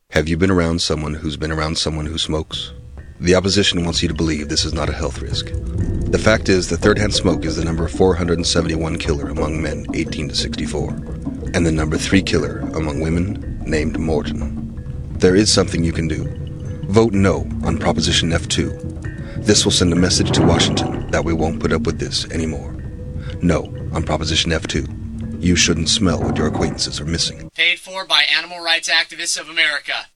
Have you been around someone who's been around someone who smokes? The opposition wants you to believe this is not a health risk. The fact is that third-hand smoke is the number 471 killer among men 18 to 64, and the number 3 killer among women named Morton. There is something you can do. Vote no on Proposition F2. This will send a message to Washington that we won't put up with this anymore. No on Proposition F2. You shouldn't smell what your acquaintances are missing. Paid for by Animal Rights Activists of America.